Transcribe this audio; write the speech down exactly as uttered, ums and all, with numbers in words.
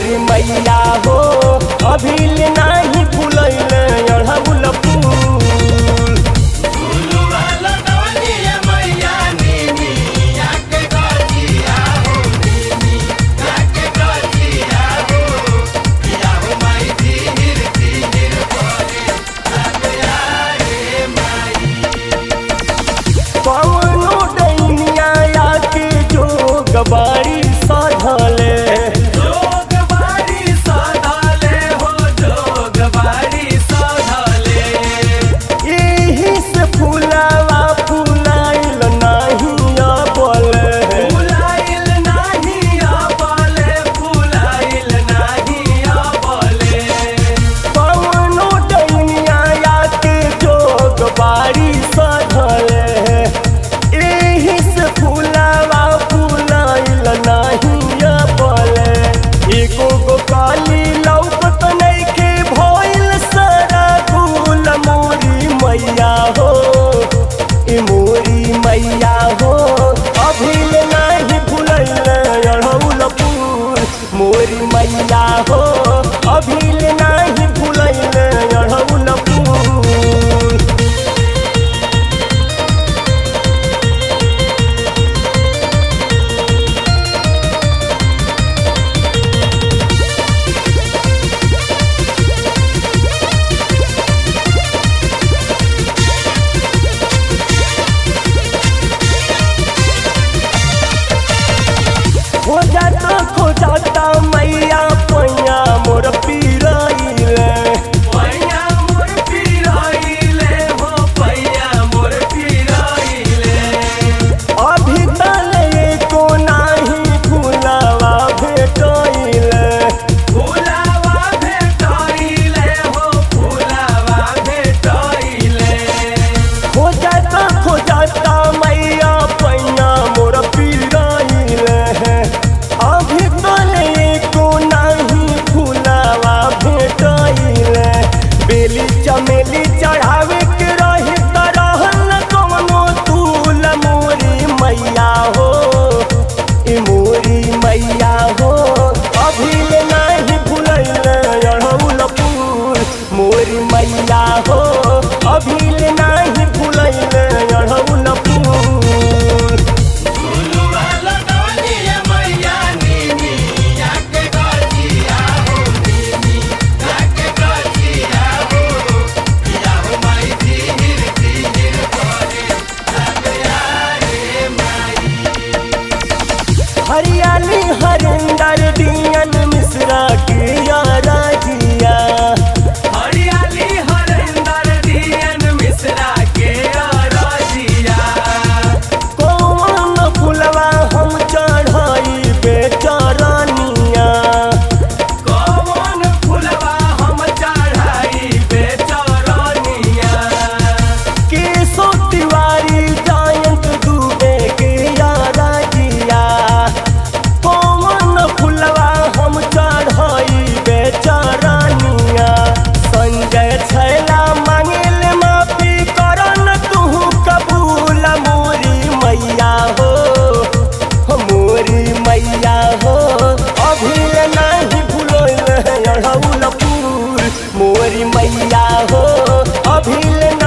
मोरी मैया हो अभिल नाही फूलैले अढ़ौल फूल। कौनो डैनिया आके जोगबाड़ी साधले मैया हो ए मोरी मैया हो अभिल नाही फूलैले अढ़ौल फूल। मोरी मैया हो अभिल नाही फूलैले अढ़ौल फूल। खोजता खोजता मैया पैया मोर पीराइले पैया मोर पीराइले हो पैया मोर पीराइले। अभी तले को नाही फूलावा भेटैले फूलावा भेटैले हो फूलावा भेटैले। खोजता खोजता मैया पैया मोर पीराइले अभी तले को नहीं फूलावा भेटैले। बेली चमेली चढ़ावे के रही तरहल कौनो तूल। मोरी मैया हो ए मोरी मैया हो अभिल नहीं फूलैले अढ़ौल फूल। मोरी मैया हो अभिल नहीं फूलैले अढ़ौल फूल। हरियाली हरिंदर डियन मिश्रा के यारा जिया हरियाली हरिंदर डियन मिश्रा के यारा जिया। कौन फुलवा हम चढ़ाई बेचरनिया कौन फुलवा हम चढ़ाई बेचरनिया। केशव तिवारी जयंत दुबे के यारा जिया फुलवा हम चढ़ाई बेचरनिया। संजय छैला मांगेल माफी करन तू कबूल। मोरी मैया हो मोरी मैया हो अभिल नहीं फूलैले अढ़ौल फूल। मोरी मैया हो अभिल